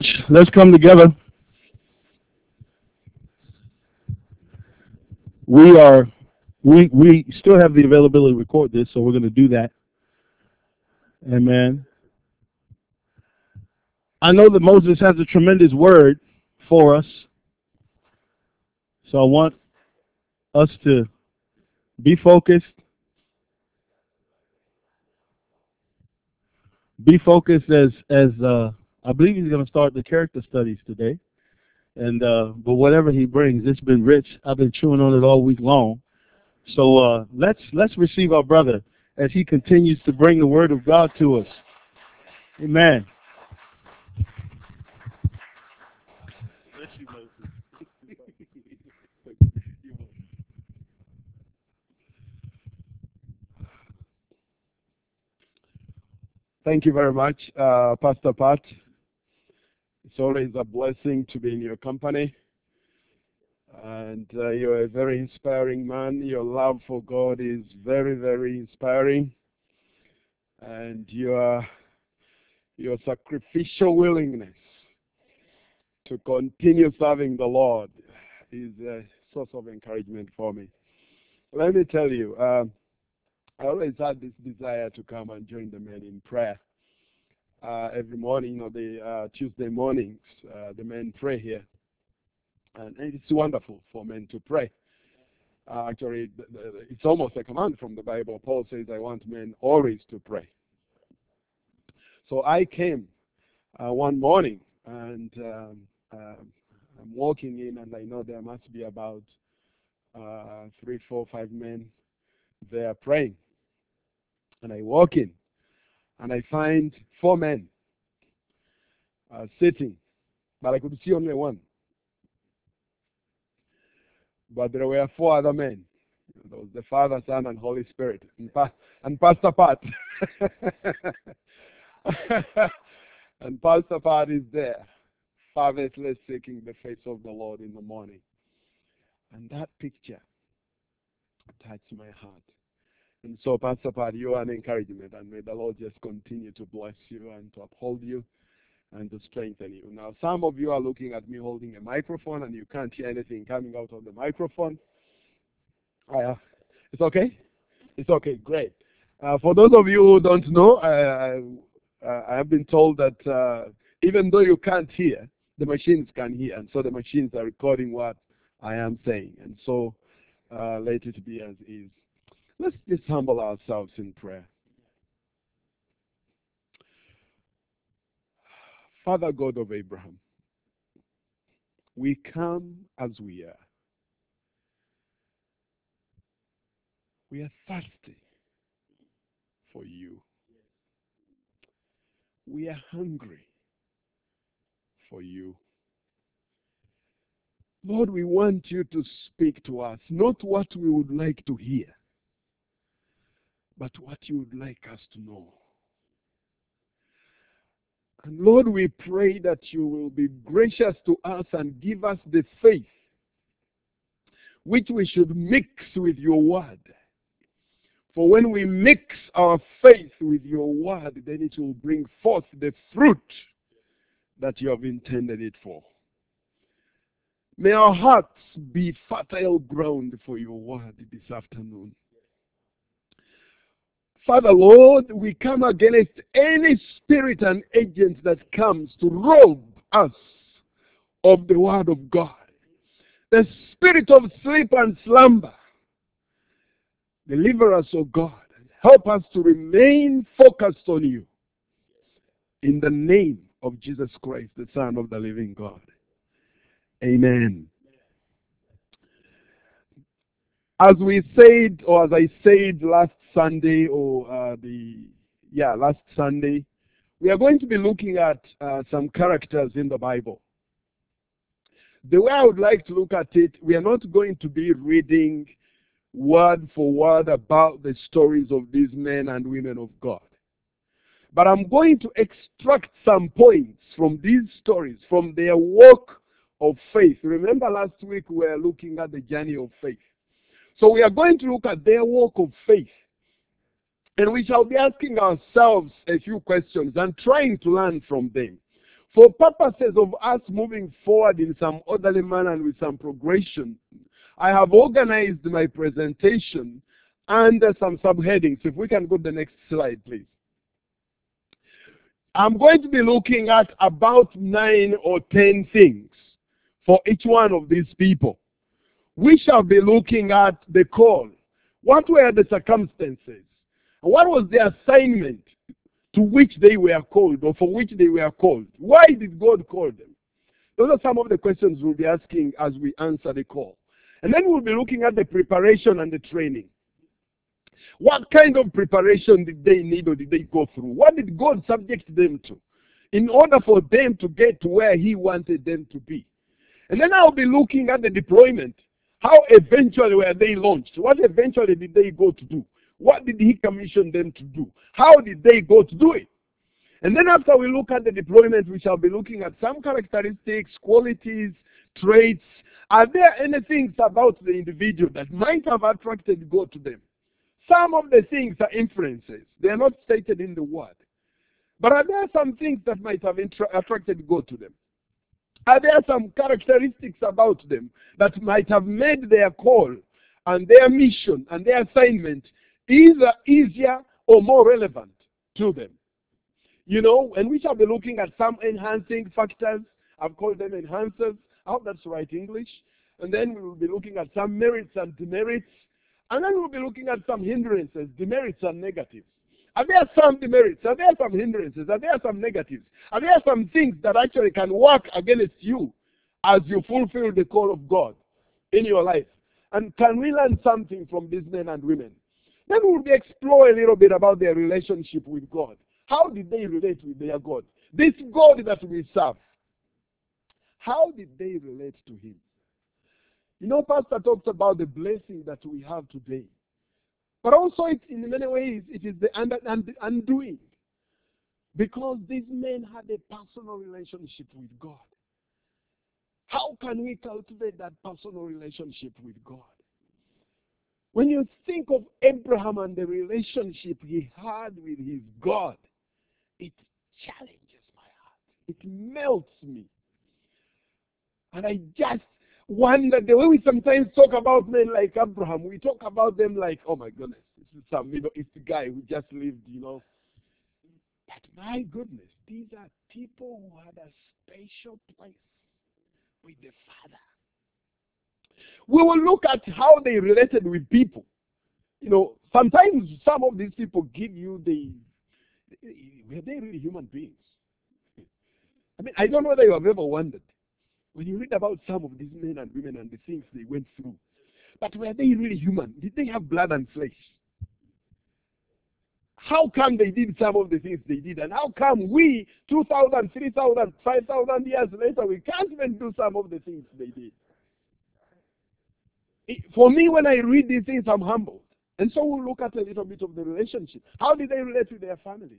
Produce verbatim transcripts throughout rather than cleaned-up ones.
Let's come together. We are we we still have the availability to record this, so we're going to do that. Amen. I know that Moses has a tremendous word for us, so I want us to be focused, be focused as as uh, I believe he's going to start the character studies today. And uh, but whatever he brings, it's been rich. I've been chewing on it all week long. So uh, let's let's receive our brother as he continues to bring the word of God to us. Amen. Thank you very much, uh, Pastor Pat. It's always a blessing to be in your company. And uh, you're a very inspiring man. Your love for God is very, very inspiring. And your, your sacrificial willingness to continue serving the Lord is a source of encouragement for me. Let me tell you, um, I always had this desire to come and join the men in prayer. Uh, every morning, you know, the uh, Tuesday mornings, uh, the men pray here. And it's wonderful for men to pray. Uh, actually, it's almost a command from the Bible. Paul says, I want men always to pray. So I came uh, one morning, and um, uh, I'm walking in, and I know there must be about uh, three, four, five men there praying. And I walk in, and I find four men uh, sitting, but I could see only one. But there were four other men. There was the Father, Son, and Holy Spirit, and, pa- and Pastor Pat. And Pastor Pat is there, fervently seeking the face of the Lord in the morning. And that picture touched my heart. And so, Pastor Pat, you are an encouragement, and may the Lord just continue to bless you and to uphold you and to strengthen you. Now, some of you are looking at me holding a microphone, and you can't hear anything coming out of the microphone. Uh, it's okay? It's okay, great. Uh, for those of you who don't know, I, I, I have been told that uh, even though you can't hear, the machines can hear, and so the machines are recording what I am saying. And so uh, let it be as is. Let's just humble ourselves in prayer. Father God of Abraham, we come as we are. We are thirsty for you. We are hungry for you. Lord, we want you to speak to us, not what we would like to hear, but what you would like us to know. And Lord, we pray that you will be gracious to us and give us the faith which we should mix with your word. For when we mix our faith with your word, then it will bring forth the fruit that you have intended it for. May our hearts be fertile ground for your word this afternoon. Father, Lord, we come against any spirit and agent that comes to rob us of the word of God. The spirit of sleep and slumber. Deliver us, O God. Help us to remain focused on you. In the name of Jesus Christ, the Son of the living God. Amen. As we said, or as I said last Sunday, or uh, the, yeah, last Sunday, we are going to be looking at uh, some characters in the Bible. The way I would like to look at it, we are not going to be reading word for word about the stories of these men and women of God. But I'm going to extract some points from these stories, from their walk of faith. Remember last week we were looking at the journey of faith. So we are going to look at their walk of faith. And we shall be asking ourselves a few questions and trying to learn from them. For purposes of us moving forward in some orderly manner and with some progression, I have organized my presentation under some subheadings. If we can go to the next slide, please. I'm going to be looking at about nine or ten things for each one of these people. We shall be looking at the call. What were the circumstances? What was the assignment to which they were called, or for which they were called? Why did God call them? Those are some of the questions we'll be asking as we answer the call. And then we'll be looking at the preparation and the training. What kind of preparation did they need or did they go through? What did God subject them to in order for them to get to where He wanted them to be? And then I'll be looking at the deployment. How eventually were they launched? What eventually did they go to do? What did He commission them to do? How did they go to do it? And then after we look at the deployment, we shall be looking at some characteristics, qualities, traits. Are there any things about the individual that might have attracted God to them? Some of the things are inferences. They are not stated in the word. But are there some things that might have attracted God to them? Are there some characteristics about them that might have made their call and their mission and their assignment either easier or more relevant to them? You know, and we shall be looking at some enhancing factors. I've called them enhancers. I hope that's right English. And then we will be looking at some merits and demerits. And then we'll be looking at some hindrances, demerits and negatives. Are there some demerits? Are there some hindrances? Are there some negatives? Are there some things that actually can work against you as you fulfill the call of God in your life? And can we learn something from these men and women? Then we'll be explore a little bit about their relationship with God. How did they relate with their God? This God that we serve. How did they relate to Him? You know, Pastor talks about the blessing that we have today. But also, it, in many ways, it is the und und undoing. Because these men had a personal relationship with God. How can we cultivate that personal relationship with God? When you think of Abraham and the relationship he had with his God, it challenges my heart. It melts me. And I just wonder, the way we sometimes talk about men like Abraham, we talk about them like, oh my goodness, this is some Middle East guy who just lived, you know. But my goodness, these are people who had a special place with the Father. We will look at how they related with people. You know, sometimes some of these people give you the, were they really human beings? I mean, I don't know whether you have ever wondered, when you read about some of these men and women and the things they went through, but were they really human? Did they have blood and flesh? How come they did some of the things they did? And how come we, two thousand, three thousand, five thousand years later, we can't even do some of the things they did? It, for me, when I read these things, I'm humbled. And so we'll look at a little bit of the relationship. How did they relate with their families?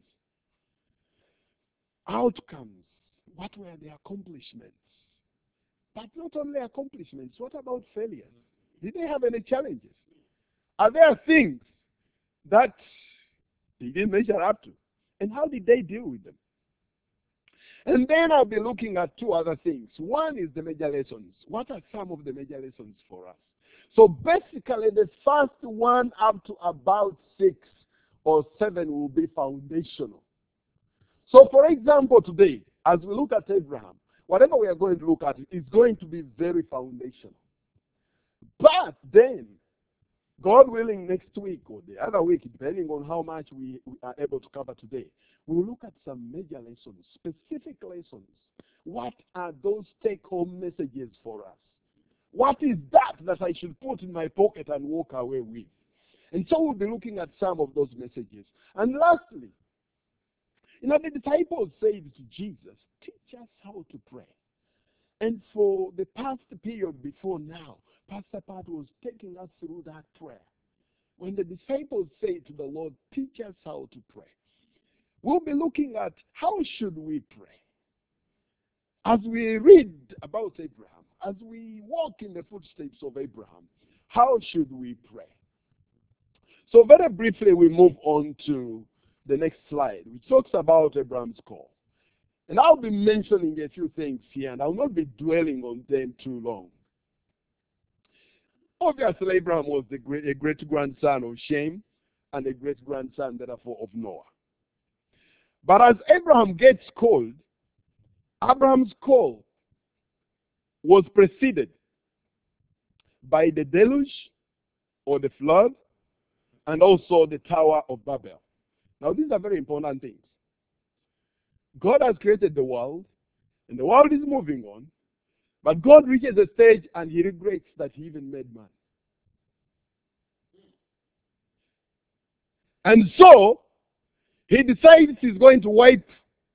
Outcomes. What were their accomplishments? But not only accomplishments, what about failures? Did they have any challenges? Are there things that they didn't measure up to? And how did they deal with them? And then I'll be looking at two other things. One is the major lessons. What are some of the major lessons for us? So basically, the first one up to about six or seven will be foundational. So for example, today, as we look at Abraham, whatever we are going to look at is going to be very foundational. But then, God willing, next week or the other week, depending on how much we, we are able to cover today, we will look at some major lessons, specific lessons. What are those take-home messages for us? What is that that I should put in my pocket and walk away with? And so we'll be looking at some of those messages. And lastly, you know, the disciples said to Jesus, teach us how to pray. And for the past period before now, Pastor Pat was taking us through that prayer. When the disciples say to the Lord, teach us how to pray, we'll be looking at how should we pray. As we read about Abraham, as we walk in the footsteps of Abraham, how should we pray? So very briefly, we move on to the next slide, which talks about Abraham's call. And I'll be mentioning a few things here, and I'll not be dwelling on them too long. Obviously, Abraham was the great, a great-grandson of Shem and a great-grandson, therefore, of Noah. But as Abraham gets called, Abraham's call was preceded by the deluge or the flood and also the Tower of Babel. Now, these are very important things. God has created the world, and the world is moving on, but God reaches a stage and he regrets that he even made man. And so, he decides he's going to wipe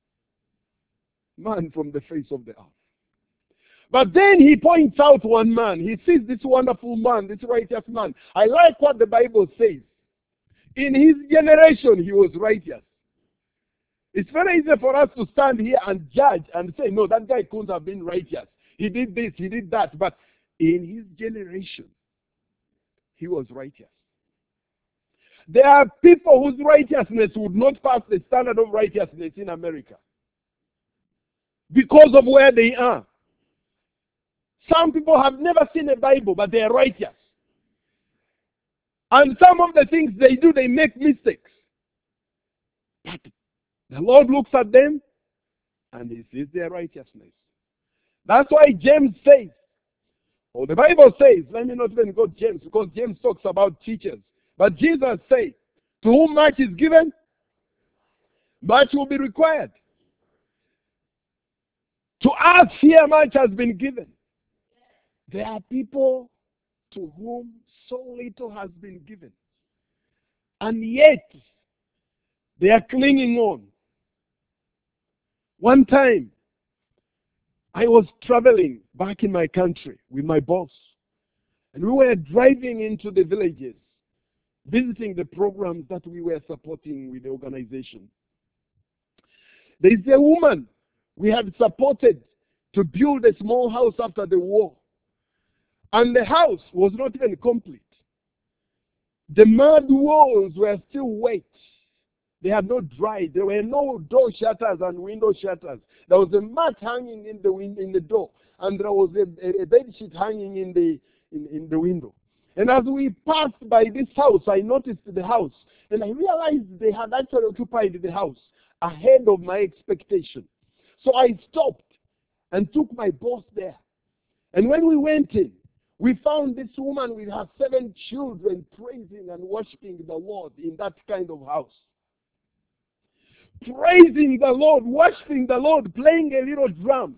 man from the face of the earth. But then he points out one man. He sees this wonderful man, this righteous man. I like what the Bible says. In his generation, he was righteous. It's very easy for us to stand here and judge and say, no, that guy couldn't have been righteous. He did this, he did that. But in his generation, he was righteous. There are people whose righteousness would not pass the standard of righteousness in America because of where they are. Some people have never seen a Bible, but they are righteous. And some of the things they do, they make mistakes. But the Lord looks at them and he sees their righteousness. That's why James says, or the Bible says, let me not even go James, because James talks about teachers. But Jesus said, to whom much is given, much will be required. To us here much has been given. There are people to whom so little has been given. And yet, they are clinging on. One time, I was traveling back in my country with my boss. And we were driving into the villages, visiting the programs that we were supporting with the organization. There is a woman we had supported to build a small house after the war. And the house was not even complete. The mud walls were still wet. They had not dried. There were no door shutters and window shutters. There was a mat hanging in the win- in the door, and there was a, a, a bed sheet hanging in the in, in the window. And as we passed by this house, I noticed the house, and I realized they had actually occupied the house ahead of my expectation. So I stopped and took my boss there. And when we went in, we found this woman with her seven children praising and worshiping the Lord in that kind of house. Praising the Lord, worshiping the Lord, playing a little drum.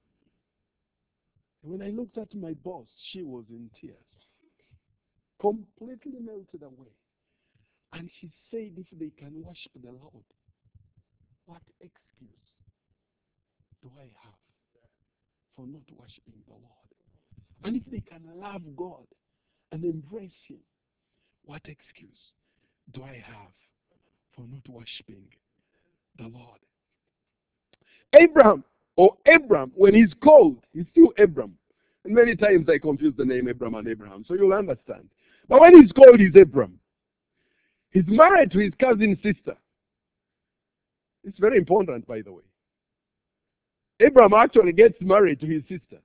When I looked at my boss, she was in tears, completely melted away. And she said, if they can worship the Lord, what excuse do I have for not worshiping the Lord? And if they can love God and embrace Him, what excuse do I have for not worshiping the Lord? Abraham, or Abram, when he's called, he's still Abram. And many times I confuse the name Abram and Abraham, so you'll understand. But when he's called, he's Abram. He's married to his cousin sister. It's very important, by the way. Abraham actually gets married to his sister.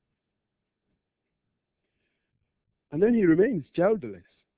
And then he remains childless.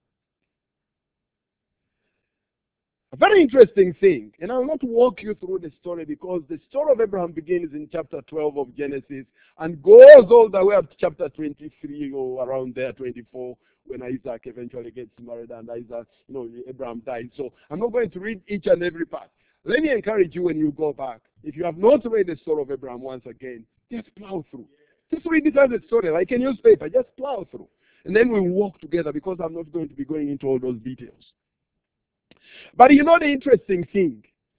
A very interesting thing, and I'll not walk you through the story because the story of Abraham begins in chapter twelve of Genesis and goes all the way up to chapter twenty-three or around there, twenty-four, when Isaac eventually gets married and Isaac, you know, Abraham died. So I'm not going to read each and every part. Let me encourage you when you go back, if you have not read the story of Abraham once again, just plow through. Just read it as a story, like a newspaper, just plow through. And then we'll walk together because I'm not going to be going into all those details. But you know the interesting thing?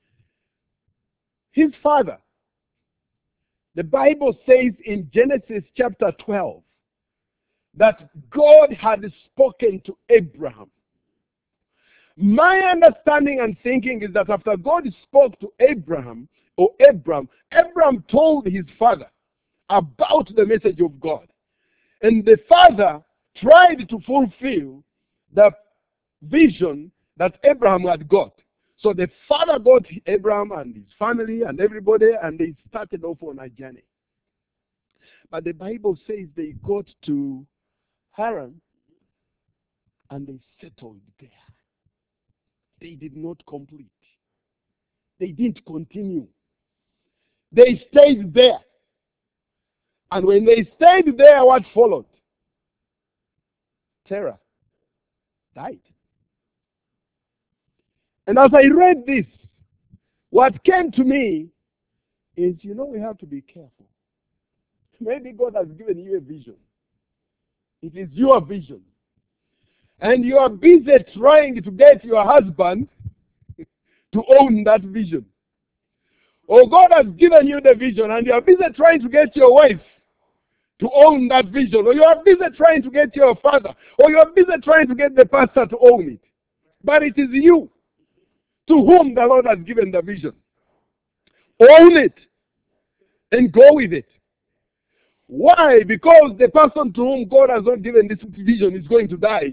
His father, the Bible says in Genesis chapter twelve, that God had spoken to Abraham. My understanding and thinking is that after God spoke to Abraham, or Abram, Abram told his father about the message of God. And the father tried to fulfill the vision that Abraham had got. So the father got Abraham and his family and everybody, and they started off on a journey. But the Bible says they got to Haran and they settled there. They did not complete. They didn't continue. They stayed there. And when they stayed there, what followed? Terah died. And as I read this, what came to me is, you know, we have to be careful. Maybe God has given you a vision. It is your vision. And you are busy trying to get your husband to own that vision. Or God has given you the vision and you are busy trying to get your wife to own that vision. Or you are busy trying to get your father. Or you are busy trying to get the pastor to own it. But it is you to whom the Lord has given the vision. Own it and go with it. Why? Because the person to whom God has not given this vision is going to die.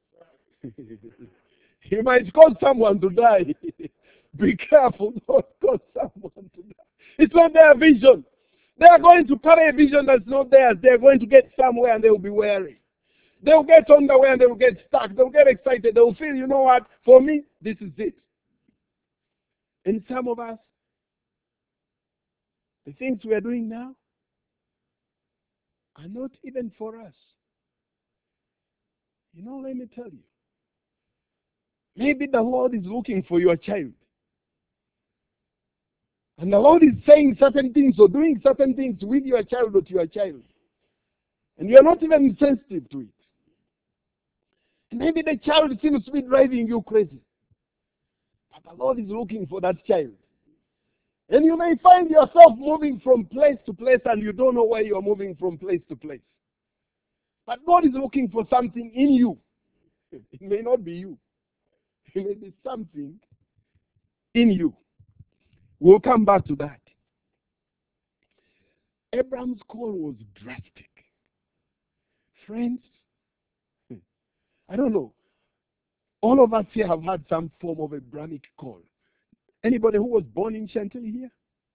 He might cause someone to die. Be careful, don't cause someone to die. It's not their vision. They are going to carry a vision that's not theirs. They are going to get somewhere and they will be weary. They will get on the way and they will get stuck. They will get excited. They will feel, you know what, for me, this is it. And some of us, the things we are doing now are not even for us. You know, let me tell you. Maybe the Lord is looking for your child. And the Lord is saying certain things or doing certain things with your child or to your child. And you are not even sensitive to it. And maybe the child seems to be driving you crazy. But the Lord is looking for that child. And you may find yourself moving from place to place and you don't know where you are moving from place to place. But God is looking for something in you. It may not be you. It may be something in you. We'll come back to that. Abraham's call was drastic. Friends, I don't know. All of us here have had some form of Abrahamic call. Anybody who was born in Chantilly here?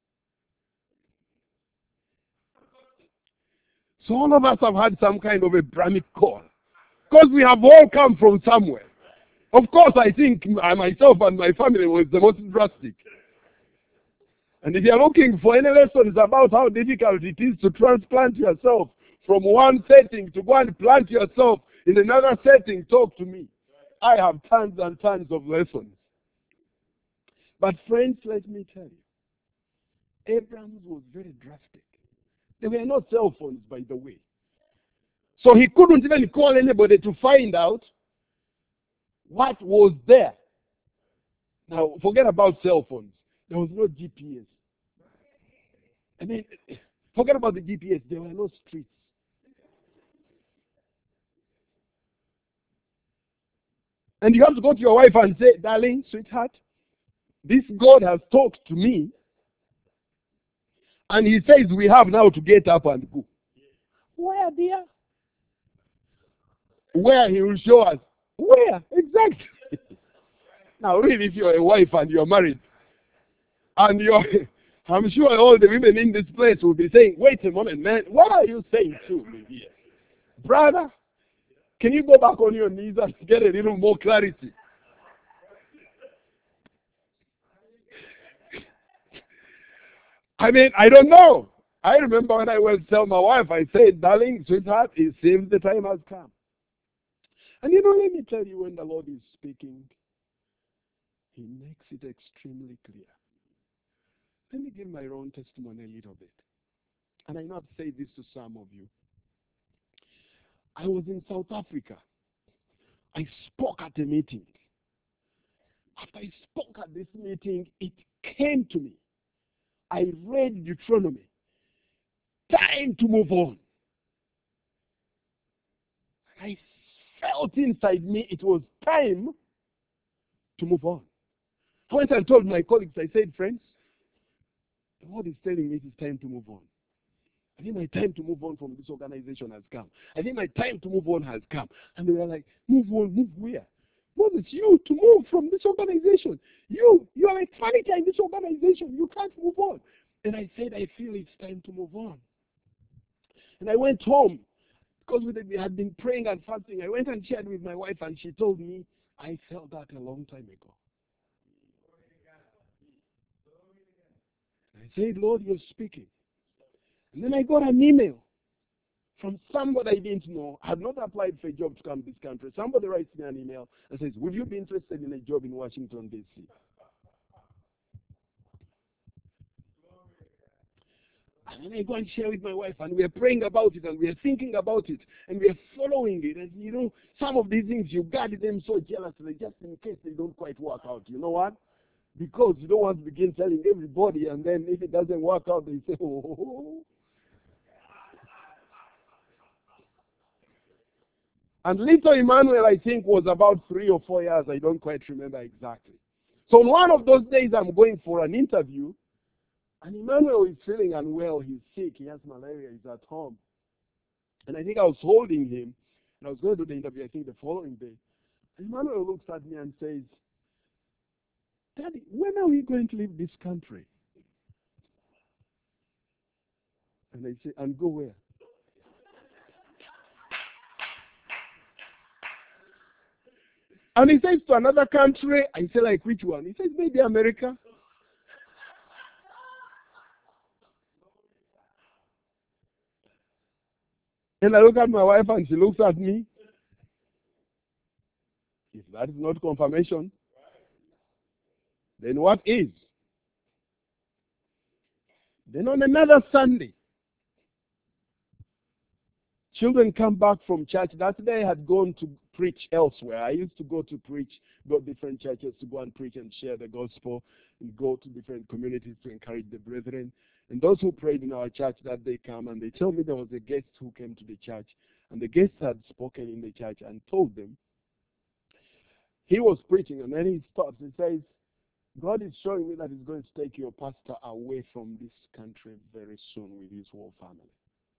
So all of us have had some kind of Abrahamic call. Because we have all come from somewhere. Of course, I think I myself and my family was the most drastic. And if you're looking for any lessons about how difficult it is to transplant yourself from one setting to go and plant yourself in another setting, talk to me. I have tons and tons of lessons. But friends, let me tell you, Abraham was very drastic. There were no cell phones, by the way. So he couldn't even call anybody to find out what was there. Now, forget about cell phones. There was no G P S. I mean, forget about the G P S. There were no streets. And you have to go to your wife and say, darling, sweetheart, this God has talked to me. And he says we have now to get up and go. Where, dear? Where he will show us. Where? Exactly. Now, really, if you're a wife and you're married, and you're, I'm sure all the women in this place will be saying, wait a moment, man, what are you saying to me here? Brother, can you go back on your knees and get a little more clarity? I mean, I don't know. I remember when I was telling my wife, I said, darling, sweetheart, it seems the time has come. And you know, let me tell you, when the Lord is speaking, he makes it extremely clear. Let me give my own testimony a little bit. And I know I've said this to some of you. I was in South Africa. I spoke at a meeting. After I spoke at this meeting, it came to me. I read Deuteronomy. Time to move on. I felt inside me it was time to move on. I went and told my colleagues, I said, friends, the Lord is telling me it is time to move on. I think my time to move on from this organization has come. I think my time to move on has come. And they were like, move on, move where? Moses, you to move from this organization. You, you are like furniture in this organization. You can't move on. And I said, I feel it's time to move on. And I went home because we had been praying and fasting. I went and shared with my wife, and she told me, I felt that a long time ago. I said, Lord, you're speaking. And then I got an email from somebody I didn't know. I had not applied for a job to come to this country. Somebody writes me an email and says, would you be interested in a job in Washington, D C? And then I go and share with my wife, and we are praying about it, and we are thinking about it, and we are following it. And you know, some of these things, you guard them so jealously, just in case they don't quite work out. You know what? Because you don't want to begin telling everybody, and then if it doesn't work out, they say, oh. And little Emmanuel, I think, was about three or four years. I don't quite remember exactly. So on one of those days, I'm going for an interview, and Emmanuel is feeling unwell. He's sick. He has malaria. He's at home. And I think I was holding him, and I was going to do the interview, I think, the following day. And Emmanuel looks at me and says, Daddy, when are we going to leave this country? And I say, and go where? And he says, to another country. I say, like, which one? He says, maybe America. And I look at my wife, and she looks at me. If that is not confirmation, then what is? Then on another Sunday, children come back from church. That day I had gone to preach elsewhere. I used to go to preach, go to different churches to go and preach and share the gospel, and go to different communities to encourage the brethren. And those who prayed in our church that day come, and they tell me there was a guest who came to the church, and the guest had spoken in the church and told them. He was preaching, and then he stops. He says, God is showing me that he's going to take your pastor away from this country very soon with his whole family.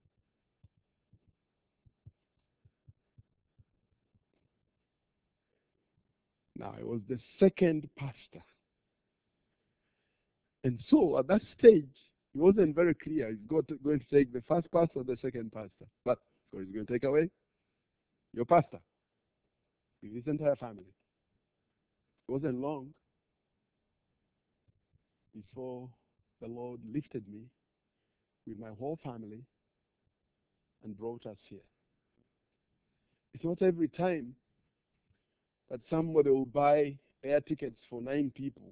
Now, I was the second pastor. And so, at that stage, it wasn't very clear. He's going to take the first pastor or the second pastor. But, so he's going to take away your pastor with his entire family. It wasn't long before the Lord lifted me with my whole family and brought us here. It's not every time that somebody will buy air tickets for nine people,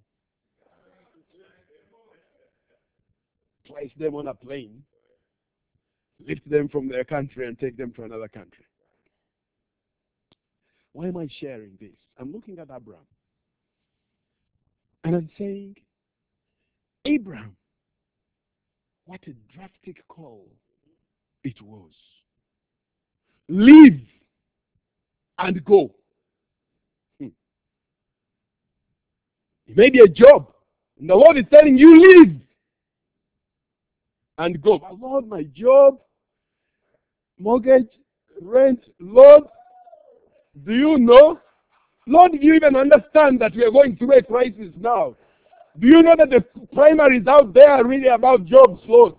place them on a plane, lift them from their country and take them to another country. Why am I sharing this? I'm looking at Abraham. And I'm saying, Abraham, what a drastic call it was. Leave and go. Hmm. It may be a job. And the Lord is telling you, leave and go. But Lord, my job, mortgage, rent, Lord, do you know? Lord, do you even understand that we are going through a crisis now? Do you know that the primaries out there are really about jobs, Lord?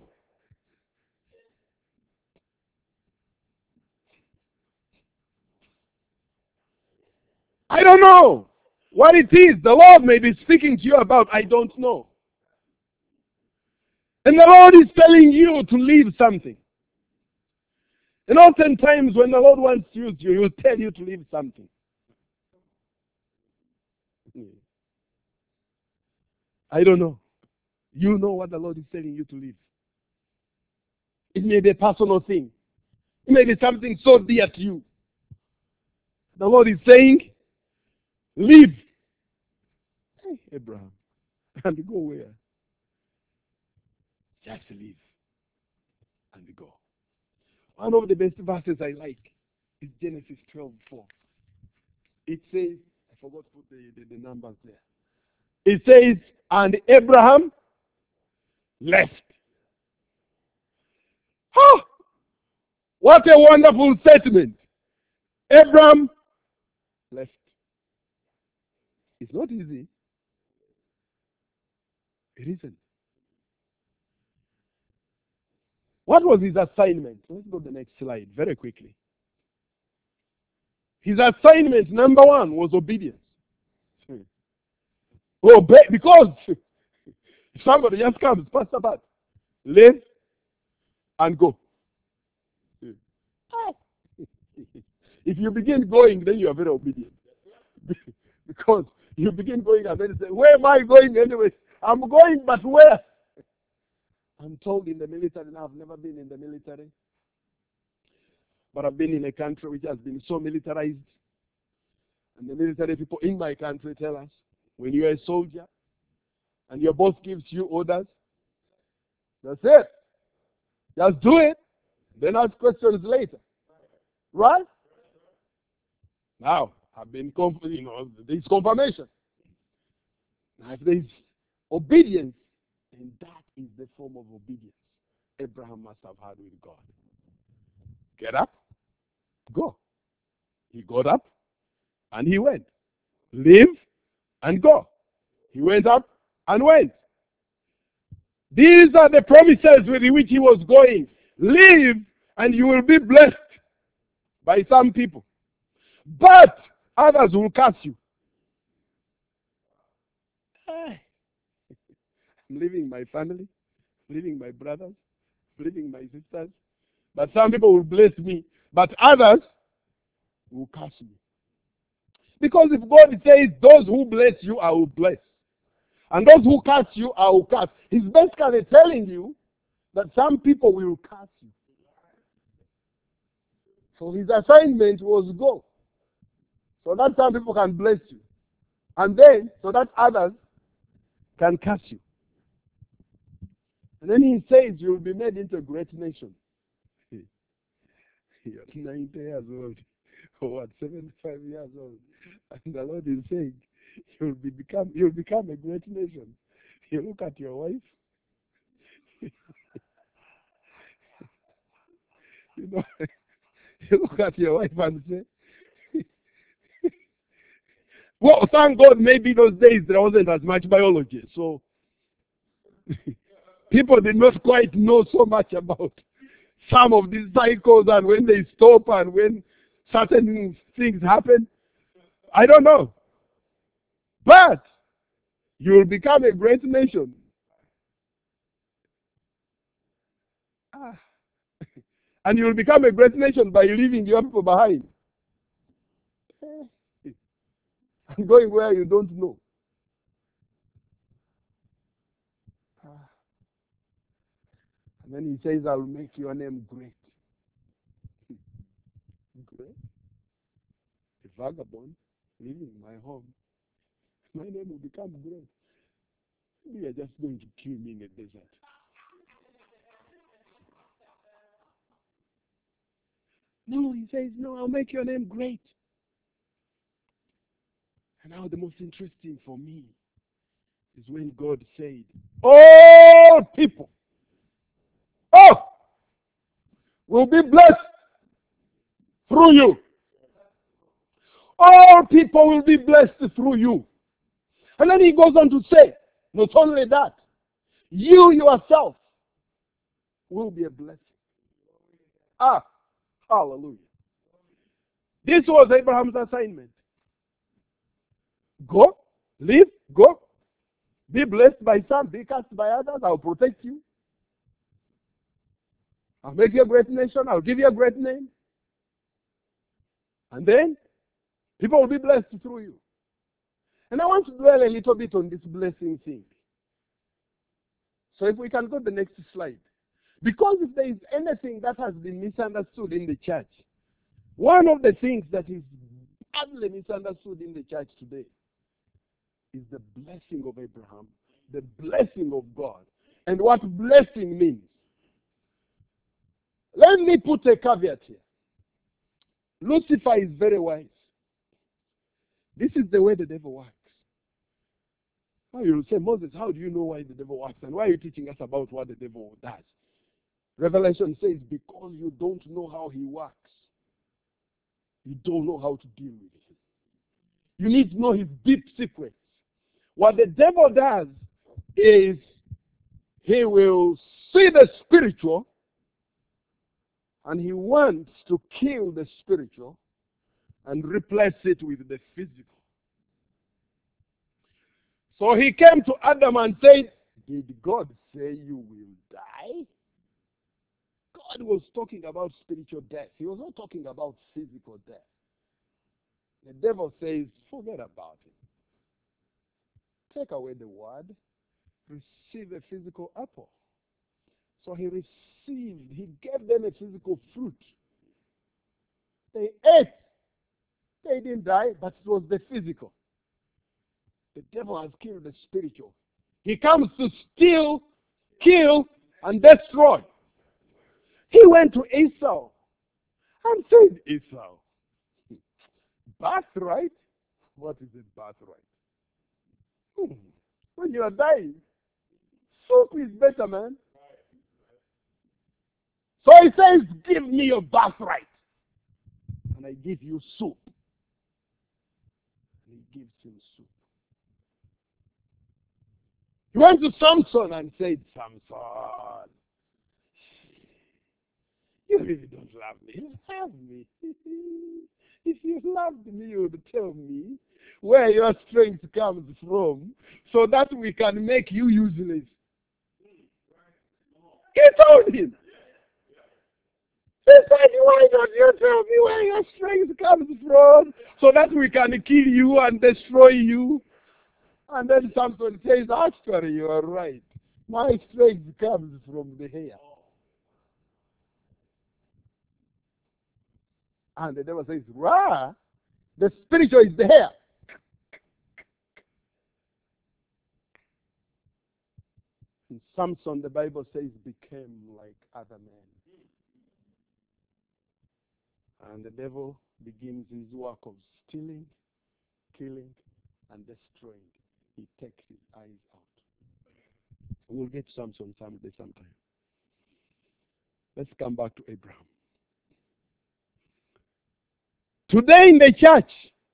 I don't know what it is the Lord may be speaking to you about. I don't know. And the Lord is telling you to leave something. And oftentimes when the Lord wants to use you, He will tell you to leave something. I don't know. You know what the Lord is telling you to leave. It may be a personal thing. It may be something so dear to you. The Lord is saying, leave. Hey, Abraham. And go where? Just leave. And go. One of the best verses I like is Genesis twelve four. It says, I forgot to put the, the, the numbers there. It says, and Abraham left. Oh, what a wonderful statement. Abraham left. It's not easy. It isn't. What was his assignment? Let's go to the next slide very quickly. His assignment, number one, was obedience. Obey, because if somebody just comes, Pastor Pat, live and go. If you begin going, then you are very obedient. Because you begin going and then say, where am I going anyway? I'm going, but where? I'm told in the military, now I've never been in the military, but I've been in a country which has been so militarized. And the military people in my country tell us, when you're a soldier and your boss gives you orders, that's it. Just do it. Then ask questions later. Right? Now, I've been, conf- you know, there's confirmation. Now, if there's obedience, then that is the form of obedience Abraham must have had with God. Get up, go. He got up and he went. Live and go. He went up and went. These are the promises with which he was going. Live and you will be blessed by some people. But others will curse you. I'm leaving my family, leaving my brothers, leaving my sisters. But some people will bless me. But others will curse me. Because if God says, those who bless you, I will bless. And those who curse you, I will curse. He's basically telling you that some people will curse you. So his assignment was go. So that some people can bless you. And then, so that others can curse you. And then he says, you will be made into a great nation. You're ninety years old. Or what, seventy-five years old. And the Lord is saying, you'll be become you'll become a great nation. You look at your wife. You know, you look at your wife and say, well, thank God maybe those days there wasn't as much biology. So people did not quite know so much about some of these cycles and when they stop and when certain things happen. I don't know. But you will become a great nation. Ah. And you will become a great nation by leaving your people behind. And going where you don't know. Ah. And then he says, I'll make your name great. Great? A vagabond leaving my home. My name will become great. You are just going to kill me in a desert. No, he says, no, I'll make your name great. And now the most interesting for me is when God said, all people, oh, will be blessed through you. All people will be blessed through you. And then he goes on to say, not only that, you yourself will be a blessing. Ah, hallelujah. This was Abraham's assignment. Go, live, go. Be blessed by some, be cast by others. I'll protect you. I'll make you a great nation. I'll give you a great name. And then people will be blessed through you. And I want to dwell a little bit on this blessing thing. So if we can go to the next slide. Because if there is anything that has been misunderstood in the church, one of the things that is badly misunderstood in the church today is the blessing of Abraham, the blessing of God, and what blessing means. Let me put a caveat here. Lucifer is very wise. This is the way the devil works. Now you will say, Moses, how do you know why the devil works? And why are you teaching us about what the devil does? Revelation says, because you don't know how he works. You don't know how to deal with him. You need to know his deep secrets. What the devil does is he will see the spiritual and he wants to kill the spiritual and replace it with the physical. So he came to Adam and said, did God say you will die? God was talking about spiritual death. He was not talking about physical death. The devil says, forget about it. Take away the word, receive a physical apple. So he received, he gave them a physical fruit. They ate. They didn't die, but it was the physical. The devil has killed the spiritual. He comes to steal, kill, and destroy. He went to Esau and said, Esau, birthright? What is a birthright? Hmm. When you are dying, soup is better, man. So he says, give me your birthright, and I give you soup. And he gives him soup. He went to Samson and said, Samson, you really don't love me. Love me. If you loved me, you would tell me where your strength comes from so that we can make you useless. He told him. He said, why don't you tell me where your strength comes from so that we can kill you and destroy you? And then Samson says, actually, you are right. My strength comes from the hair. And the devil says, rah, the spiritual is the hair. And Samson, the Bible says, became like other men. And the devil begins his work of stealing, killing, and destroying. He takes his eyes out. We'll get Samson someday, sometime. Let's come back to Abraham. Today in the church,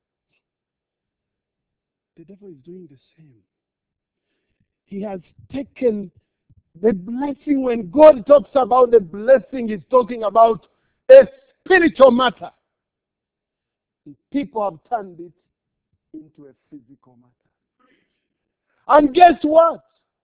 the devil is doing the same. He has taken the blessing. When God talks about the blessing, he's talking about a spiritual matter. And people have turned it into a physical matter. And guess what?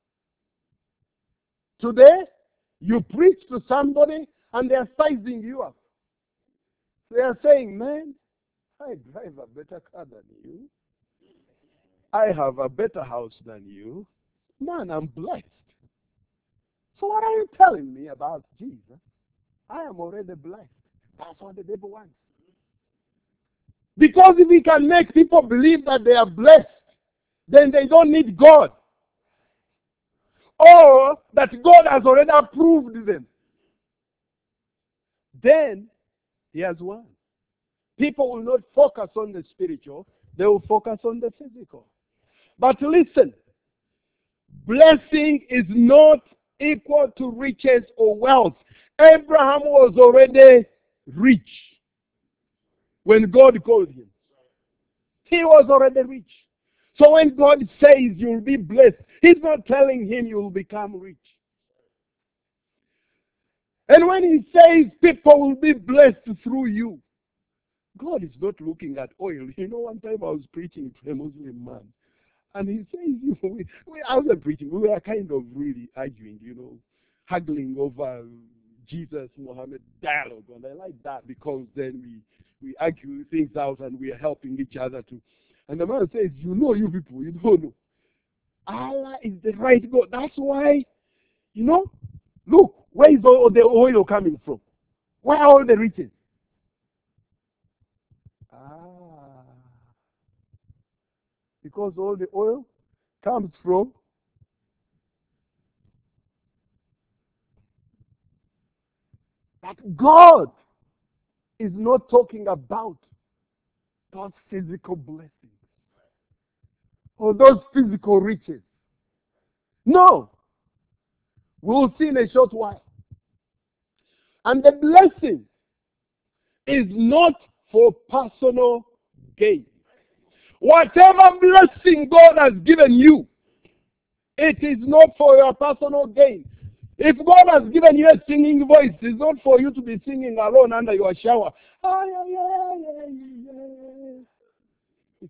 Today, you preach to somebody and they are sizing you up. They are saying, man, I drive a better car than you. I have a better house than you. Man, I'm blessed. So what are you telling me about Jesus? I am already blessed. That's what the devil wants. Because if he can make people believe that they are blessed, then they don't need God. Or that God has already approved them. Then he has won. People will not focus on the spiritual, they will focus on the physical. But listen, blessing is not equal to riches or wealth. Abraham was already rich when God called him. He was already rich. So when God says you'll be blessed, he's not telling him you'll become rich. And when he says people will be blessed through you, God is not looking at oil. You know, one time I was preaching to a Muslim man, and he says, you know, we, we, I was preaching, we were kind of really arguing, you know, haggling over Jesus, Muhammad dialogue. And I like that because then we, we argue things out and we are helping each other to. And the man says, you know, you people, you don't know. Allah is the right God. That's why, you know, look, where is all the oil coming from? Where are all the riches? Ah. Because all the oil comes from that God is not talking about those physical blessings or those physical riches. No. We'll see in a short while. And the blessing is not for personal gain. Whatever blessing God has given you, it is not for your personal gain. If God has given you a singing voice, it's not for you to be singing alone under your shower. Ah, yeah, yeah, yeah, yeah.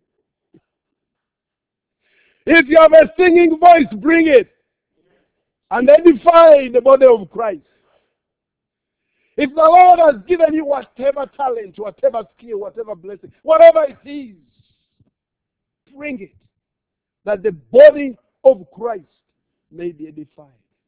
If you have a singing voice, bring it and edify the body of Christ. If the Lord has given you whatever talent, whatever skill, whatever blessing, whatever it is, bring it, that the body of Christ may be edified.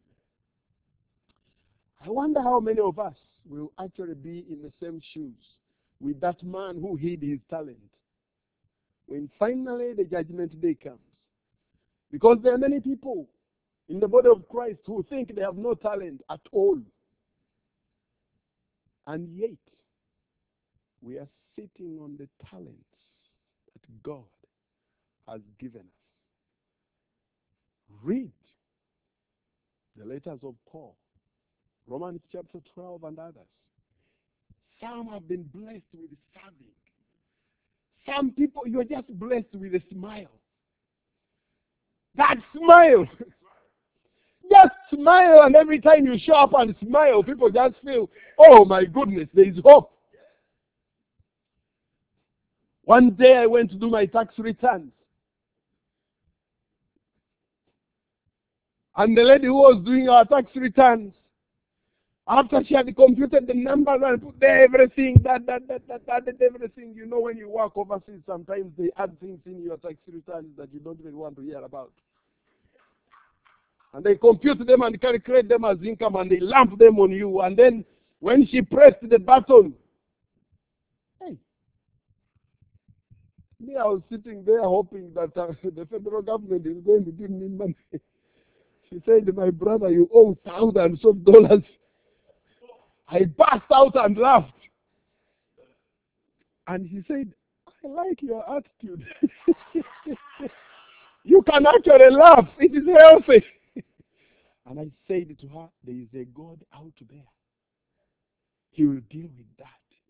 I wonder how many of us will actually be in the same shoes with that man who hid his talent when finally the judgment day comes. Because there are many people in the body of Christ who think they have no talent at all. And yet, we are sitting on the talents that God has given us. Read the letters of Paul, Romans chapter twelve and others. Some have been blessed with serving. Some people, you're just blessed with a smile. That smile. Just smile, and every time you show up and smile, people just feel, oh my goodness, there is hope. One day I went to do my tax returns. And the lady who was doing our tax returns, after she had computed the numbers and put there everything, that, that, that, that, that, that, everything, you know, when you work overseas, sometimes they add things in your tax returns that you don't even want to hear about. And they compute them and calculate them as income and they lump them on you. And then when she pressed the button, hey, me, I was sitting there hoping that uh, the federal government is going to give me money. She said, my brother, you owe thousands of dollars. I burst out and laughed. And she said, I like your attitude. You can actually laugh. It is healthy. And I said to her, there is a God out there. He will deal with that.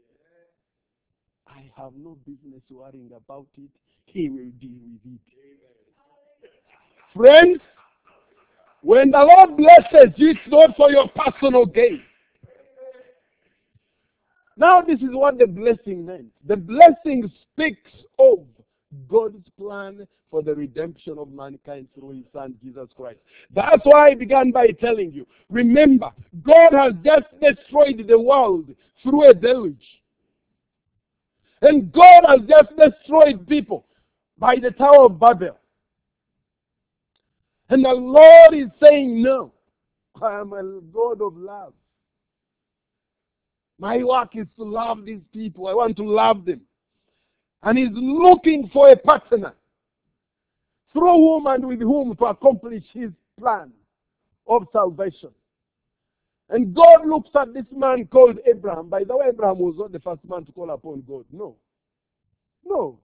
I have no business worrying about it. He will deal with it. Friends, when the Lord blesses you, it's not for your personal gain. Now this is what the blessing meant. The blessing speaks of God's plan for the redemption of mankind through his Son, Jesus Christ. That's why I began by telling you, remember, God has just destroyed the world through a deluge. And God has just destroyed people by the Tower of Babel. And the Lord is saying, no, I am a God of love. My work is to love these people. I want to love them. And he's looking for a partner through whom and with whom to accomplish his plan of salvation. And God looks at this man called Abraham. By the way, Abraham was not the first man to call upon God. No. No.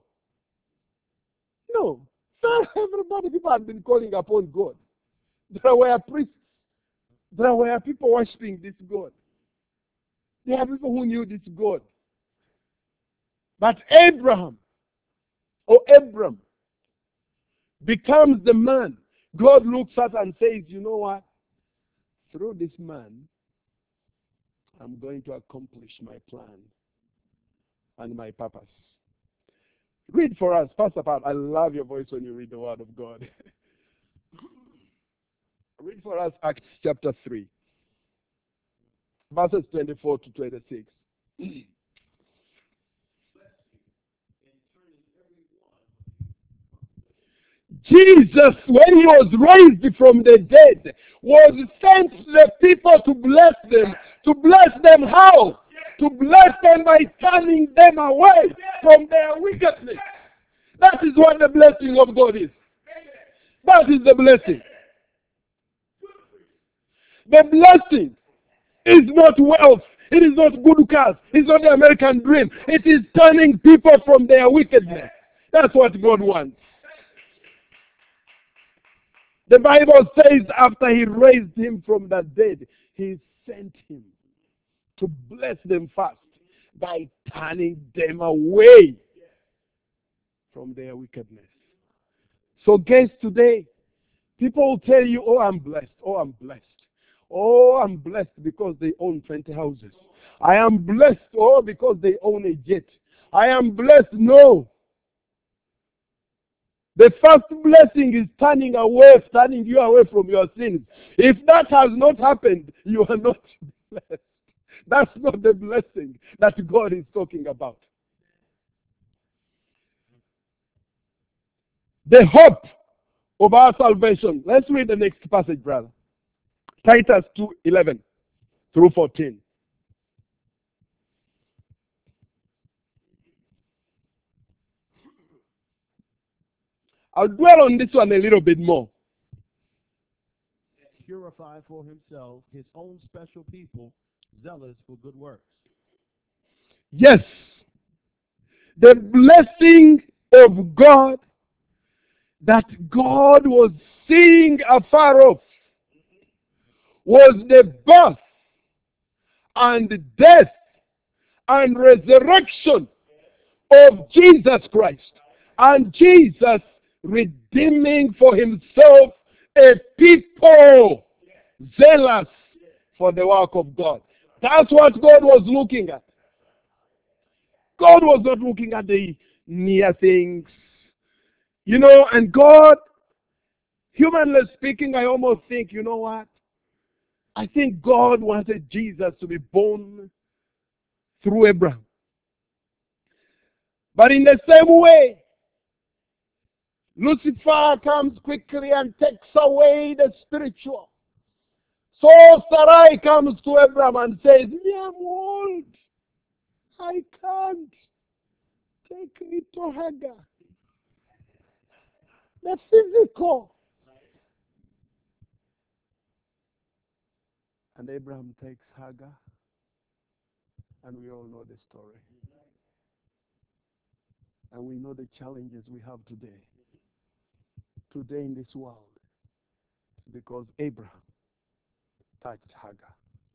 No. Everybody, people have been calling upon God. There were priests. There were people worshiping this God. There are people who knew this God. But Abraham, or Abram, becomes the man God looks at and says, you know what? Through this man, I'm going to accomplish my plan and my purpose. Read for us, Pastor Pat. I love your voice when you read the Word of God. Read for us Acts chapter three, verses twenty-four to twenty-six. Jesus, when he was raised from the dead, was sent to the people to bless them. To bless them how? To bless them by turning them away from their wickedness. That is what the blessing of God is. That is the blessing. The blessing is not wealth. It is not good cars. It's not the American dream. It is turning people from their wickedness. That's what God wants. The Bible says after he raised him from the dead, he sent him to bless them first by turning them away from their wickedness. So guess today, people will tell you, oh, I'm blessed. Oh, I'm blessed. Oh, I'm blessed because they own twenty houses. I am blessed, oh, because they own a jet. I am blessed. No. The first blessing is turning away, turning you away from your sins. If that has not happened, you are not blessed. That's not the blessing that God is talking about. The hope of our salvation. Let's read the next passage, brother. Titus two eleven through fourteen. I'll dwell on this one a little bit more. Purify for himself his own special people, zealous for good works. Yes, the blessing of God that God was seeing afar off was the birth and death and resurrection of Jesus Christ. And Jesus redeeming for himself a people zealous for the work of God. That's what God was looking at. God was not looking at the near things. You know, and God, humanly speaking, I almost think, you know what? I think God wanted Jesus to be born through Abraham. But in the same way, Lucifer comes quickly and takes away the spiritual. So Sarai comes to Abraham and says, I'm old. I can't. Take me to Hagar. The physical. And Abraham takes Hagar. And we all know the story. And we know the challenges we have today. Today in this world. Because Abraham touched Hagar.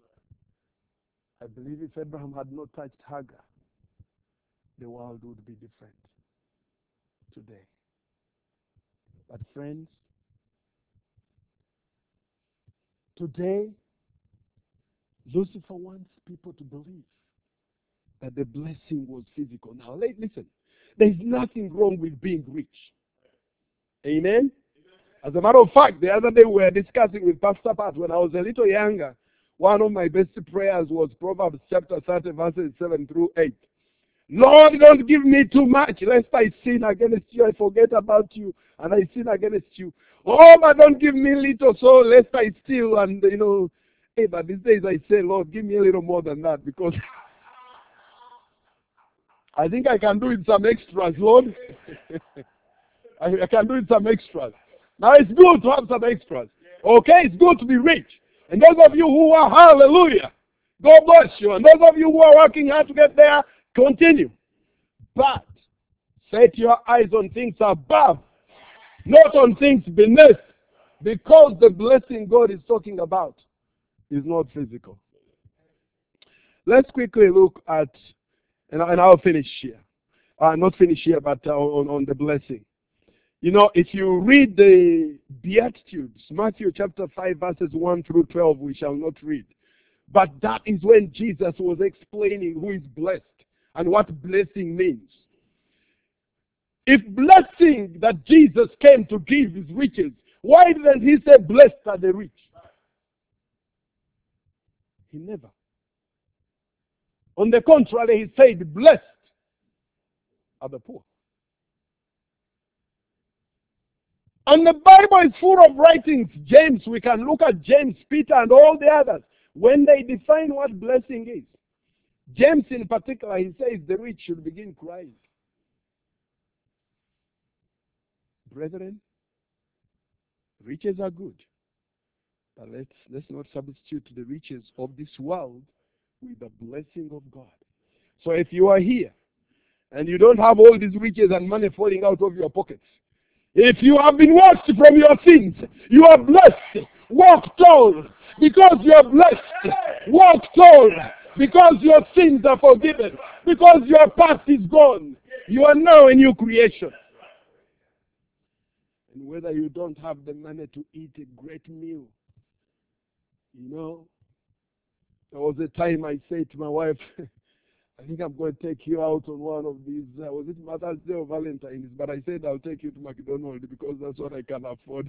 I believe if Abraham had not touched Hagar, the world would be different today. But friends, today, Lucifer wants people to believe that the blessing was physical. Now, listen, there's nothing wrong with being rich. Amen? As a matter of fact, the other day we were discussing with Pastor Pat when I was a little younger. One of my best prayers was Proverbs chapter thirty, verses seven through eight. Lord, don't give me too much, lest I sin against you, I forget about you, and I sin against you. Oh, but don't give me little, so lest I steal, and, you know, hey, but these days I say, Lord, give me a little more than that, because I think I can do it some extras, Lord. I, I can do it some extras. Now, it's good to have some extras. Okay, it's good to be rich. And those of you who are, hallelujah, God bless you. And those of you who are working hard to get there, continue. But set your eyes on things above, not on things beneath. Because the blessing God is talking about is not physical. Let's quickly look at, and, and I'll finish here. Uh, not finish here, but uh, on, on the blessing. You know, if you read the Beatitudes, Matthew chapter five, verses one through twelve, we shall not read. But that is when Jesus was explaining who is blessed and what blessing means. If blessing that Jesus came to give is riches, why didn't he say blessed are the rich? He never. On the contrary, he said blessed are the poor. And the Bible is full of writings. James, we can look at James, Peter, and all the others. When they define what blessing is, James in particular, he says the rich should begin crying. Brethren, riches are good. But let's, let's not substitute the riches of this world with the blessing of God. So if you are here, and you don't have all these riches and money falling out of your pockets, if you have been washed from your sins, you are blessed. Walk tall because you are blessed. Walk tall because your sins are forgiven. Because your past is gone. You are now a new creation. And whether you don't have the money to eat a great meal, you know, there was a time I said to my wife, I think I'm going to take you out on one of these, uh, was it Mother's Day or Valentine's? But I said I'll take you to McDonald's because that's what I can afford.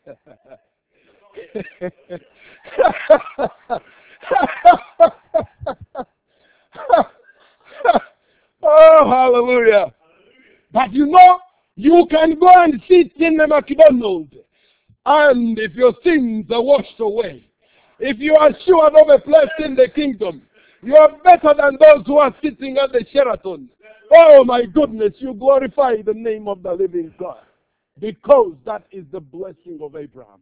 Oh, hallelujah. But you know, you can go and sit in the McDonald's, and if your sins are washed away, if you are assured of a place in the kingdom, you are better than those who are sitting at the Sheraton. Oh my goodness, you glorify the name of the living God, because that is the blessing of Abraham.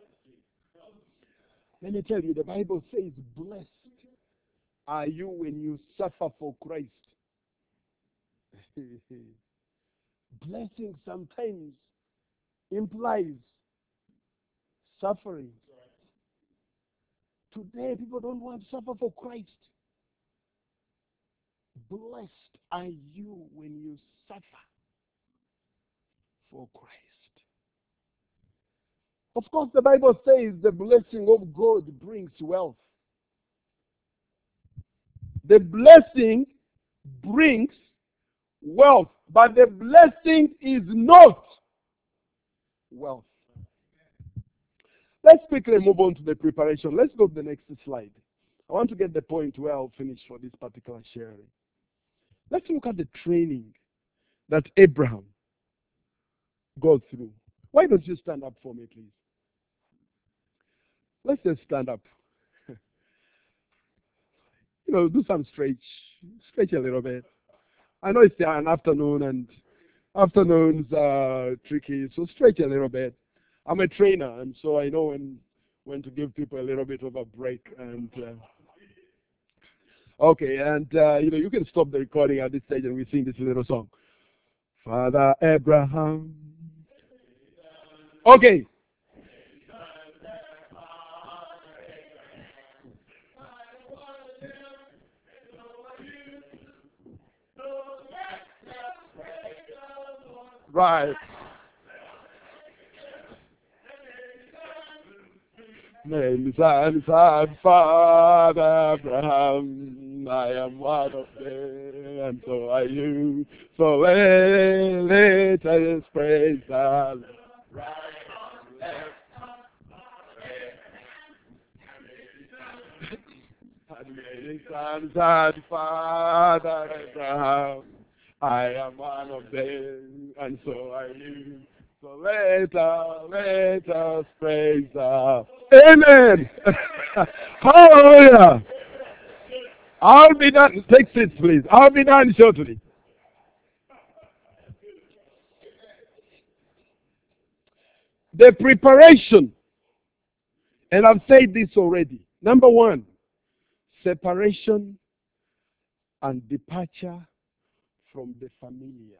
Let me tell you, the Bible says, blessed are you when you suffer for Christ. Blessing sometimes implies suffering. Today, people don't want to suffer for Christ. Blessed are you when you suffer for Christ. Of course, the Bible says the blessing of God brings wealth. The blessing brings wealth, but the blessing is not wealth. Let's quickly move on to the preparation. Let's go to the next slide. I want to get the point where I'll finish for this particular sharing. Let's look at the training that Abraham goes through. Why don't you stand up for me, please? Let's just stand up. You know, do some stretch. Stretch a little bit. I know it's an afternoon, and afternoons are tricky, so stretch a little bit. I'm a trainer, and so I know when when to give people a little bit of a break. And uh, okay, and uh, you know, you can stop the recording at this stage, and we sing this little song. Father Abraham. Okay. Right. Name son, son, Father Abraham, I am one of them, and so are you. So let, let us praise the Lord. Right on left. Son, son, Father Abraham, I am one of them, and so are you. So let us, let us praise the Amen. Hallelujah. I'll be done. Take seats, please. I'll be done shortly. The preparation, and I've said this already. Number one, separation and departure from the familiar.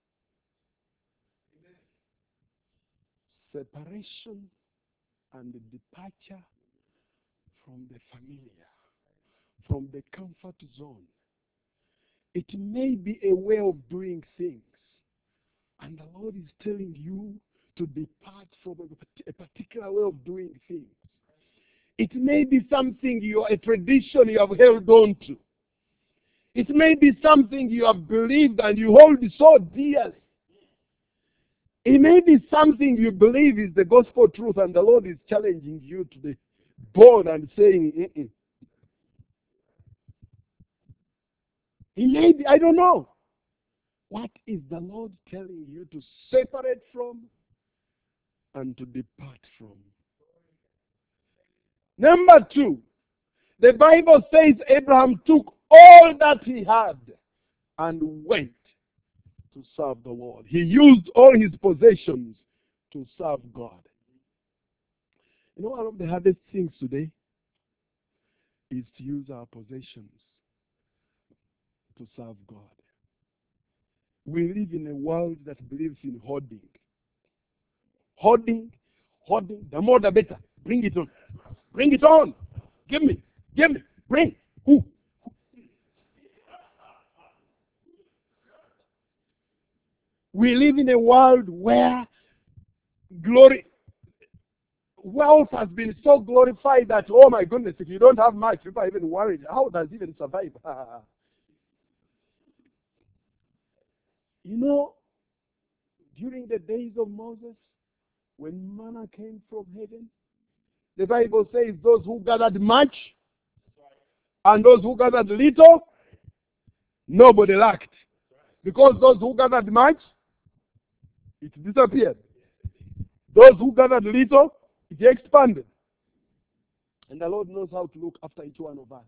Separation and the departure from the familiar, from the comfort zone. It may be a way of doing things, and the Lord is telling you to depart from a particular way of doing things. It may be something you a tradition you have held on to. It may be something you have believed and you hold so dear. It may be something you believe is the gospel truth, and the Lord is challenging you to the bone and saying, mm-mm. It may be, I don't know. What is the Lord telling you to separate from and to depart from? Number two, the Bible says Abraham took all that he had and went to serve the Lord. He used all his possessions to serve God. You know, one of the hardest things today is to use our possessions to serve God. We live in a world that believes in hoarding. Hoarding, hoarding, the more the better. Bring it on. Bring it on. Give me, give me, bring. Who? We live in a world where glory, wealth has been so glorified that, oh my goodness, if you don't have much, people are even worried. How does it even survive? You know, during the days of Moses, when manna came from heaven, the Bible says those who gathered much and those who gathered little, nobody lacked. Because those who gathered much, it disappeared. Those who gathered little, it expanded. And the Lord knows how to look after each one of us.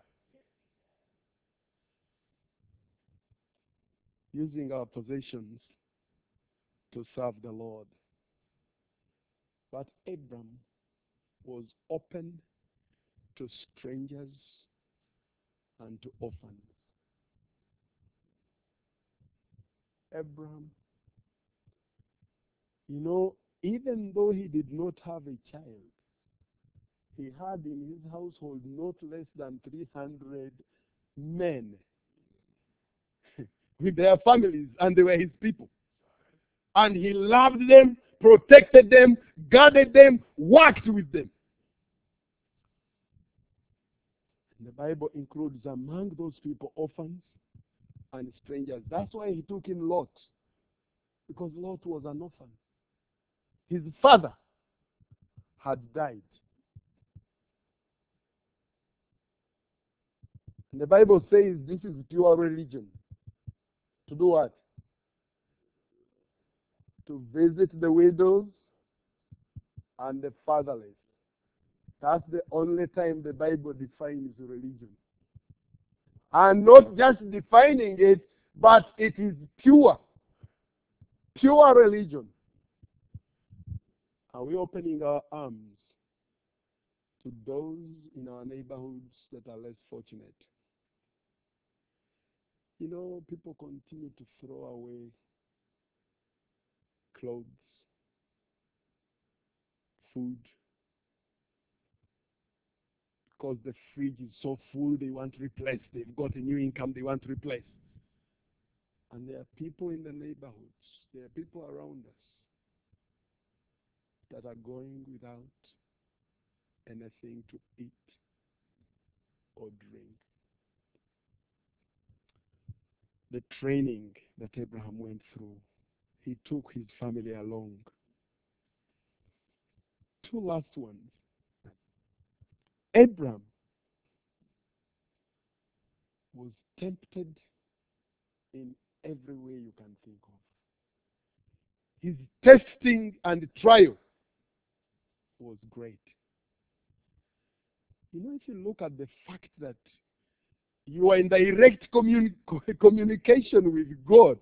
Using our possessions to serve the Lord. But Abram was open to strangers and to orphans. Abram, you know, even though he did not have a child, he had in his household not less than three hundred men with their families, and they were his people. And he loved them, protected them, guarded them, worked with them. And the Bible includes among those people orphans and strangers. That's why he took in Lot, because Lot was an orphan. His father had died. And the Bible says this is pure religion. To do what? To visit the widows and the fatherless. That's the only time the Bible defines religion. And not just defining it, but it is pure. Pure religion. Are we opening our arms to those in our neighborhoods that are less fortunate? You know, people continue to throw away clothes, food, because the fridge is so full, they want to replace. They've got a new income, they want to replace. And there are people in the neighborhoods, there are people around us that are going without anything to eat or drink. The training that Abraham went through, he took his family along. Two last ones. Abraham was tempted in every way you can think of. His testing and trial was great. You know, if you look at the fact that you are in direct communi- communication with God,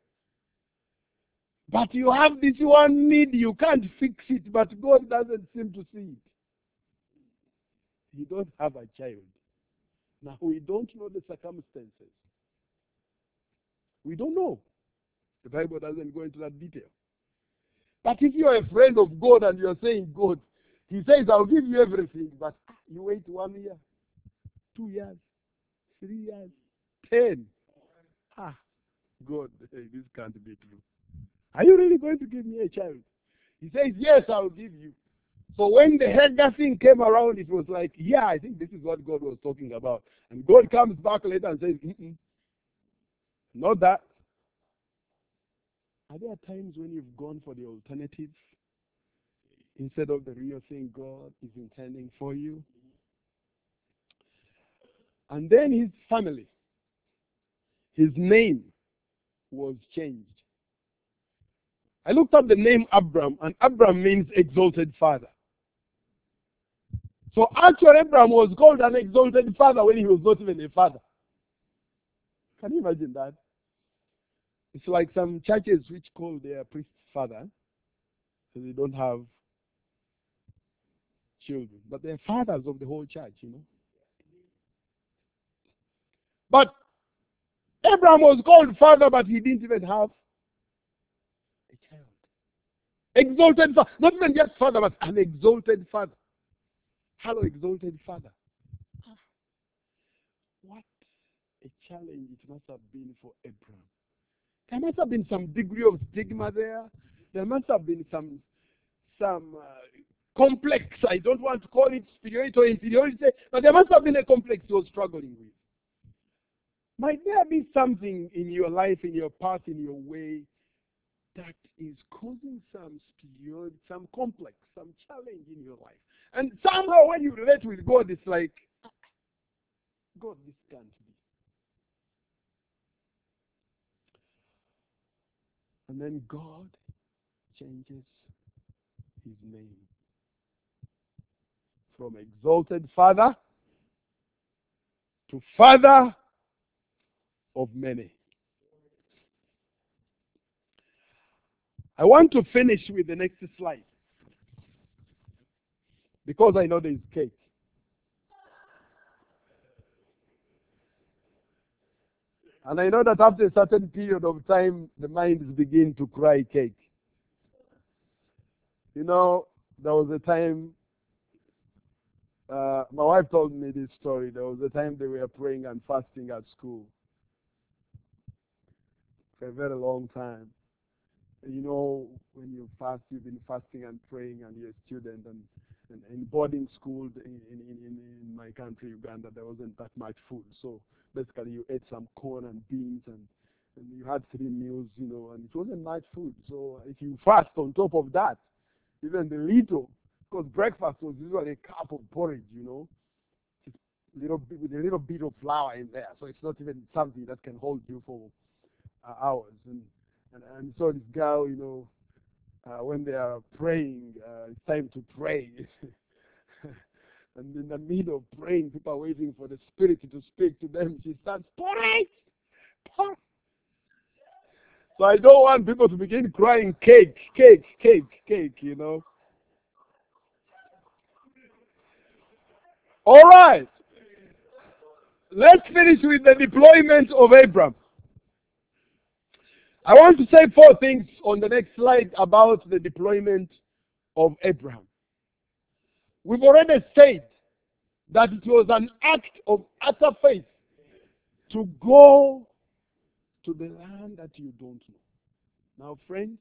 but you have this one need, you can't fix it, but God doesn't seem to see it. You don't have a child. Now, we don't know the circumstances. We don't know. The Bible doesn't go into that detail. But if you are a friend of God and you are saying, God, He says, I'll give you everything, but you wait one year, two years, three years, ten. Ah, God, hey, this can't be true. Are you really going to give me a child? He says, yes, I'll give you. So when the Hagar thing came around, it was like, yeah, I think this is what God was talking about. And God comes back later and says, Mm-mm, not that. Are there times when you've gone for the alternative instead of the real thing God is intending for you? And then his family, his name was changed. I looked up the name Abram, and Abram means exalted father. So actually, Abraham was called an exalted father when he was not even a father. Can you imagine that? It's like some churches which call their priest father, so they don't have children, but they're fathers of the whole church, you know. But Abraham was called father, but he didn't even have a child. Exalted father, not even just father, but an exalted father. Hello, exalted father. What a challenge it must have been for Abraham. There must have been some degree of stigma there. There must have been some some uh, complex. I don't want to call it superiority or inferiority, but there must have been a complex he was struggling with. Might there be something in your life, in your path, in your way that is causing some superiority, some complex, some challenge in your life? And somehow when you relate with God, it's like, God, this can't be. And then God changes his name from exalted Father to Father of many. I want to finish with the next slide because I know there is cake. And I know that after a certain period of time, the minds begin to cry cake. You know, there was a time, uh, my wife told me this story. There was a time they were praying and fasting at school for a very long time. You know, when you fast, you've been fasting and praying, and you're a student, and, and in boarding school in, in, in, in my country, Uganda, there wasn't that much food. So basically, you ate some corn and beans, and, and you had three meals, you know, and it wasn't much food. So if you fast on top of that, even the little, because breakfast was usually a cup of porridge, you know, just little bit, with a little bit of flour in there. So it's not even something that can hold you for uh, hours. And And, and so this girl, you know, uh, when they are praying, uh, it's time to pray. And in the middle of praying, people are waiting for the Spirit to speak to them. She starts, porridge! Porridge! So I don't want people to begin crying, cake, cake, cake, cake, you know. All right. Let's finish with the deployment of Abram. I want to say four things on the next slide about the deployment of Abraham. We've already said that it was an act of utter faith to go to the land that you don't know. Now, friends,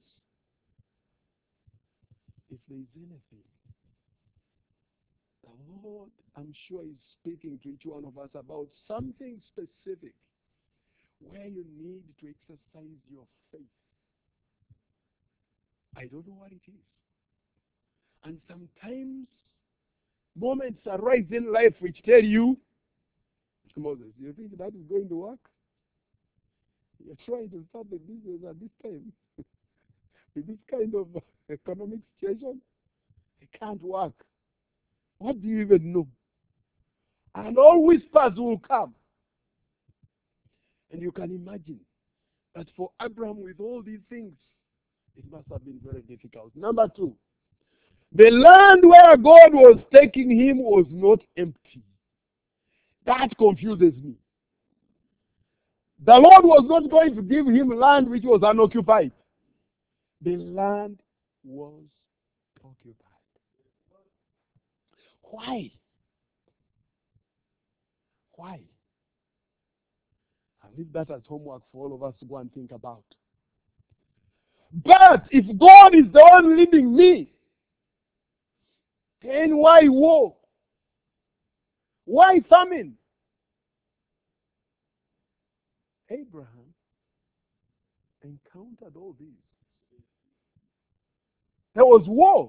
if there is anything, the Lord, I'm sure, is speaking to each one of us about something specific where you need to exercise your faith. I don't know what it is. And sometimes moments arise in life which tell you, Moses, do you think that is going to work? You're trying to start the business at this time. With this kind of economic situation, it can't work. What do you even know? And all whispers will come. And you can imagine that for Abraham, with all these things, it must have been very difficult. Number two, the land where God was taking him was not empty. That confuses me. The Lord was not going to give him land which was unoccupied. The land was occupied. Why? Why? I'll leave that as homework for all of us to go and think about. But if God is the one leading me, then why war? Why famine? Abraham encountered all these. There was war.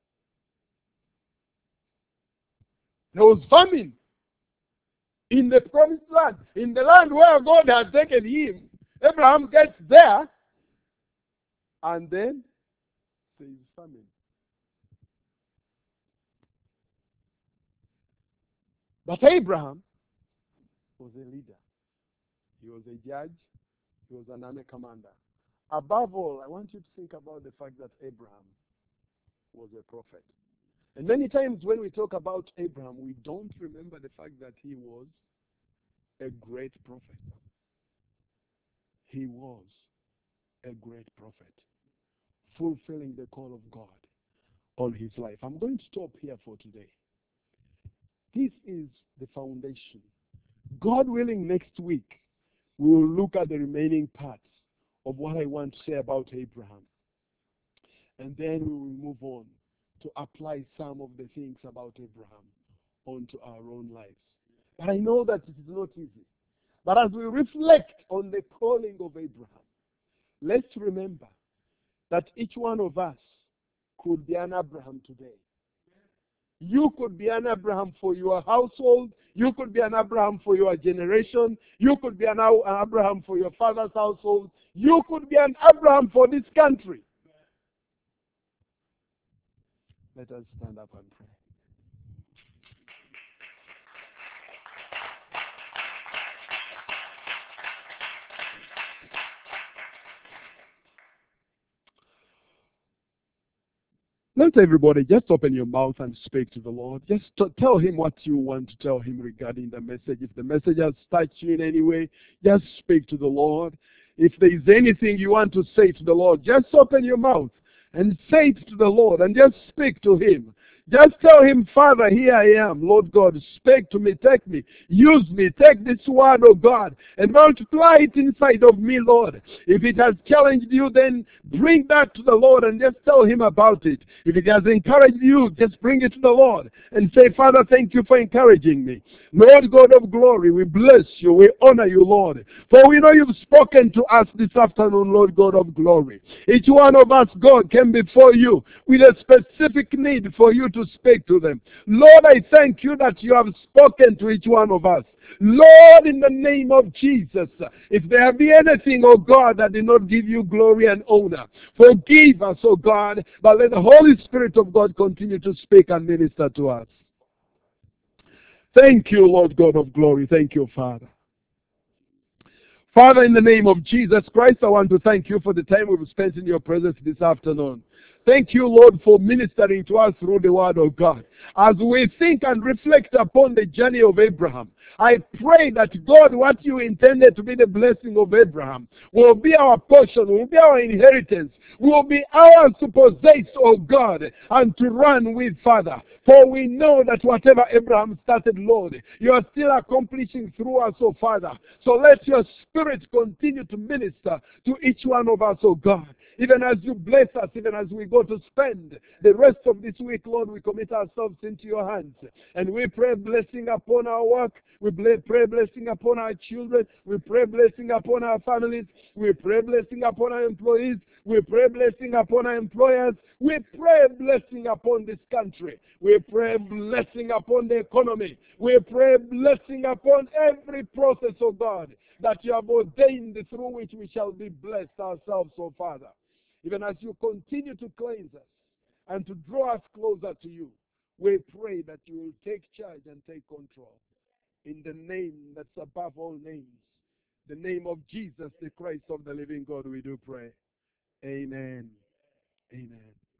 There was famine. In the promised land, in the land where God had taken him, Abraham gets there, and then there is famine. But Abraham was a leader. He was a judge. He was an army commander. Above all, I want you to think about the fact that Abraham was a prophet. And many times when we talk about Abraham, we don't remember the fact that he was a great prophet. He was a great prophet, fulfilling the call of God on his life. I'm going to stop here for today. This is the foundation. God willing, next week, we will look at the remaining parts of what I want to say about Abraham. And then we will move on to apply some of the things about Abraham onto our own lives. But I know that it is not easy. But as we reflect on the calling of Abraham, let's remember that each one of us could be an Abraham today. You could be an Abraham for your household. You could be an Abraham for your generation. You could be an Abraham for your father's household. You could be an Abraham for this country. Let us stand up and pray. Let everybody just open your mouth and speak to the Lord. Just to tell him what you want to tell him regarding the message. If the message has touched you in any way, just speak to the Lord. If there is anything you want to say to the Lord, just open your mouth and say it to the Lord and just speak to him. Just tell him, Father, here I am. Lord God, speak to me, take me, use me, take this word, oh God, and multiply it inside of me, Lord. If it has challenged you, then bring that to the Lord and just tell him about it. If it has encouraged you, just bring it to the Lord and say, Father, thank you for encouraging me. Lord God of glory, we bless you, we honor you, Lord. For we know you've spoken to us this afternoon, Lord God of glory. Each one of us, God, came before you with a specific need for you to speak to them. Lord, I thank you that you have spoken to each one of us. Lord, in the name of Jesus, if there be anything, oh God, that did not give you glory and honor, forgive us, oh God, but let the Holy Spirit of God continue to speak and minister to us. Thank you, Lord God of glory. Thank you, Father. Father, in the name of Jesus Christ, I want to thank you for the time we've spent in your presence this afternoon. Thank you, Lord, for ministering to us through the word of God. As we think and reflect upon the journey of Abraham, I pray that, God, what you intended to be the blessing of Abraham will be our portion, will be our inheritance, will be ours to possess, oh God, and to run with, Father. For we know that whatever Abraham started, Lord, you are still accomplishing through us, oh Father. So let your Spirit continue to minister to each one of us, oh God. Even as you bless us, even as we go to spend the rest of this week, Lord, we commit ourselves into your hands. And we pray blessing upon our work. We pray blessing upon our children. We pray blessing upon our families. We pray blessing upon our employees. We pray blessing upon our employers. We pray blessing upon this country. We pray blessing upon the economy. We pray blessing upon every process, oh God, that you have ordained through which we shall be blessed ourselves, oh Father. Even as you continue to cleanse us and to draw us closer to you, we pray that you will take charge and take control. In the name that's above all names, the name of Jesus, the Christ of the living God, we do pray. Amen. Amen.